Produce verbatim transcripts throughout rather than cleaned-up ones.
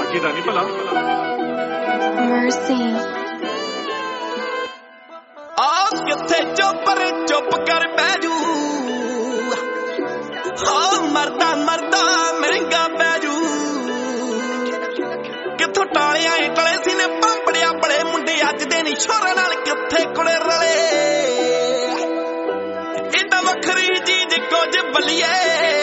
ਅੱਗੇ ਦਾ ਨਹੀਂ ਭਲਾ Mercy ਆਸ ਕਿੱਥੇ ਚੁੱਪ ਰੇ ਚੁੱਪ ਕਰ ਬਹਿ ਜੂ ਹਾਂ ਮਰਦਾ ਮਰਦਾ ਮਰਿੰਗਾ ਪੈ ਜੂ ਕਿੱਥੋਂ ਟਾਲਿਆਂ ਟਲੇ ਸੀ ਨੇ ਪੰਪੜਿਆ ਬੜੇ ਮੁੰਡੇ ਅੱਜ ਦੇ ਨੀ ਛੋਰੇ ਨਾਲ ਕਿੱਥੇ ਕੁੜੇ ਰਲੇ ਇਦਾਂ ਵੱਖਰੀ ਚੀਜ਼ ਕੁਝ ਬਲੀਏ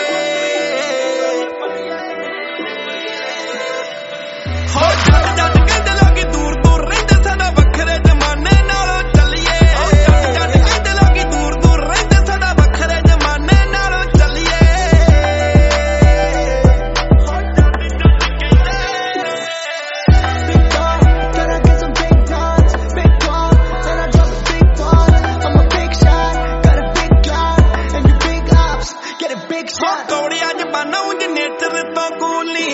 ਹੋ ਜੱਟ ਜੱਟ ਕਹਿੰਦੇ ਲੋਕੀ ਦੂਰ ਦੂਰ ਰਹਿੰਦੇ ਸਾਡਾ ਵੱਖਰੇ ਜ਼ਮਾਨੇ ਨਾਲੋਂ ਚੱਲੀਏ ਜੱਟ ਜੱਟ ਕਹਿੰਦੇ ਲੋਕੀ ਦੂਰ ਦੂਰ ਰਹਿੰਦੇ ਸਾਡਾ ਵੱਖਰੇ ਜ਼ਮਾਨੇ ਨਾਲੋਂ ਚੱਲੀਏ ਹੋ ਜੱਟ ਜੱਟ ਕਹਿੰਦੇ Big dog, gotta get some big guns, big dog, then I drop a big one. I'm a big shot, got a big gun, and you big ops, get a big ਹੋ shot. ਕੌੜਿਆਂ ਜ਼ਬਾਨਾਂ ਉਂਝ ਨੇਤਰ ਤੋਂ ਕੂਲੀ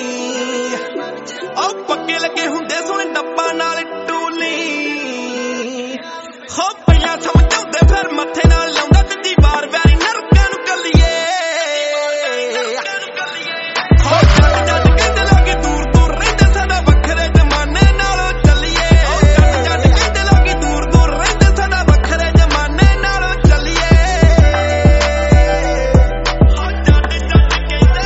ਉਹ ਪੱਕੇ ਲੱਗੇ ਹੁੰਦੇ ਸੋਹਣੇ ਡੱਬਾ ਨਾਲ ਟੂਲੀ ਹੋ ਪਹਿਲਾਂ ਸਮਝਾਉਂਦੇ ਫਿਰ ਮੱਥੇ ਨਾਲ ਲਾਉਂਦਾ ਦੂਜੀ ਵਾਰ ਵੈਰੀ ਨਰਕਾਂ ਨੂੰ ਕੱਲੀਏ ਹੋ ਜੱਟ ਜੱਟ ਕਹਿੰਦੇ ਲੋਕੀ ਦੂਰ ਦੂਰ ਰਹਿੰਦੇ ਸਾਡਾ ਵੱਖਰੇ ਜ਼ਮਾਨੇ ਨਾਲੋਂ ਚੱਲੀਏ ਜੱਟ ਜੱਟ ਕਹਿੰਦੇ ਲੋਕੀ ਦੂਰ ਦੂਰ ਰਹਿੰਦੇ ਸਾਡਾ ਵੱਖਰੇ ਜ਼ਮਾਨੇ ਨਾਲੋਂ ਚੱਲੀਏ ਹੋ ਜੱਟ ਜੱਟ ਕਹਿੰਦੇ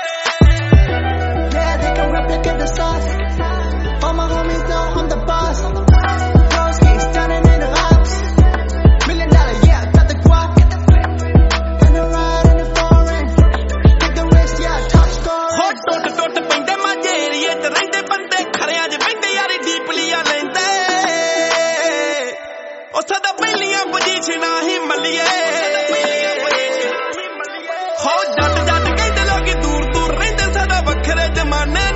Yeah, they can replicate the sauce. All my homies know I'm the boss. Broski standing in the ops. Million dollar, yeah, got the guap. And a ride in the foreign. Take the risk, yeah, top score. ਹੋ ਟੁੱਟ ਟੁੱਟ ਪੈਂਦੇ ਮਾਝੇ ਏਰੀਏ ਚ ਰਹਿੰਦੇ ਬੰਦੇ ਖਰਿਆਂ ਚ ਬਹਿੰਦੇ ਯਾਰੀ ਡੀਪਲੀਆਂ ਲੈਂਦੇ ਉਹ ਸਦਾ ਪਹਿਲੀਆਂ ਪੋਜੀਸ਼ਨਾਂ ਹੀ ਮੱਲੀਏ ਹੋ ਜੱਟ ਜੱਟ ਕਹਿੰਦੇ ਲੋਕੀ ਦੂਰ ਦੂਰ ਰਹਿੰਦੇ ਸਾਡਾ ਵੱਖਰੇ ਜ਼ਮਾਨੇ